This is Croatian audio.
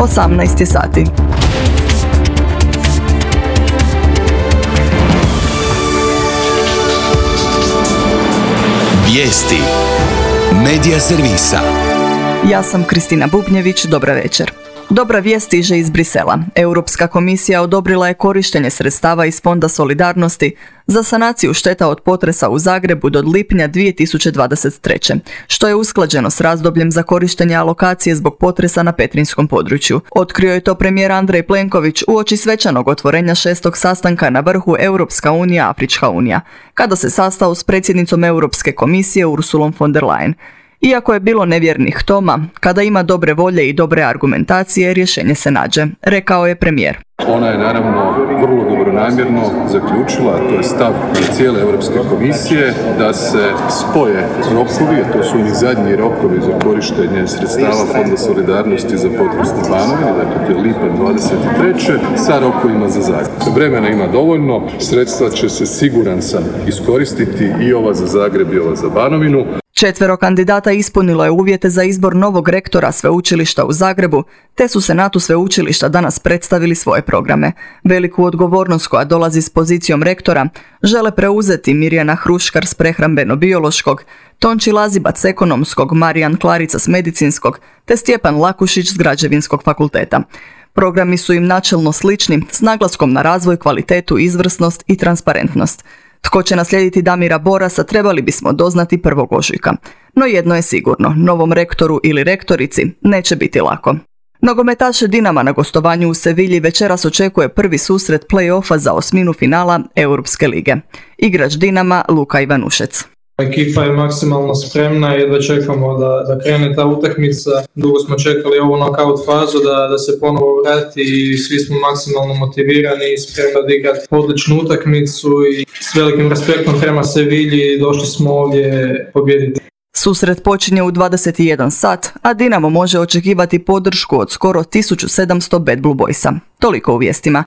18 sati. Vijesti Medija servisa. Ja sam Kristina Bubnjević, dobra večer. Dobra vijest stiže iz Brisela. Europska komisija odobrila je korištenje sredstava iz Fonda solidarnosti za sanaciju šteta od potresa u Zagrebu do lipnja 2023. što je usklađeno s razdobljem za korištenje alokacije zbog potresa na petrinjskom području. Otkrio je to premijer Andrej Plenković uoči svečanog otvorenja 6. sastanka na vrhu Europska unija – Afrička unija, kada se sastao s predsjednicom Europske komisije Ursulom von der Leyen. Iako je bilo nevjernih Toma, kada ima dobre volje i dobre argumentacije, rješenje se nađe, rekao je premijer. Ona je naravno vrlo dobronamjerno zaključila, to je stav cijele Europske komisije, da se spoje rokovi, a to su i zadnji rokovi za korištenje sredstava Fonda solidarnosti za potres na Banovini, dakle to je lipanj 23. sa rokovima za Zagreb. Vremena ima dovoljno, sredstva će se, siguran sam, iskoristiti i ova za Zagreb i ova za Banovinu. 4 kandidata ispunilo je uvjete za izbor novog rektora sveučilišta u Zagrebu, te su senatu sveučilišta danas predstavili svoje programe. Veliku odgovornost koja dolazi s pozicijom rektora žele preuzeti Mirjana Hruškar s prehrambeno-biološkog, Tonči Lazibac s ekonomskog, Marijan Klarica s medicinskog, te Stjepan Lakušić s građevinskog fakulteta. Programi su im načelno slični, s naglaskom na razvoj, kvalitetu, izvrsnost i transparentnost. Tko će naslijediti Damira Borasa trebali bismo doznati 1. ožujka. No jedno je sigurno, novom rektoru ili rektorici neće biti lako. Nogometaše Dinama na gostovanju u Sevilji večeras očekuje prvi susret play-offa za osminu finala Europske lige. Igrač Dinama Luka Ivanušec. Ekipa je maksimalno spremna i jedva čekamo da krene ta utakmica. Dugo smo čekali ovu knockout fazu da se ponovo vrati i svi smo maksimalno motivirani i spremni da igrati odličnu utakmicu i s velikim respektom prema Sevilji došli smo ovdje pobijediti. Susret počinje u 21 sat, a Dinamo može očekivati podršku od skoro 1700 Bad Blue Boysa. Toliko u vijestima.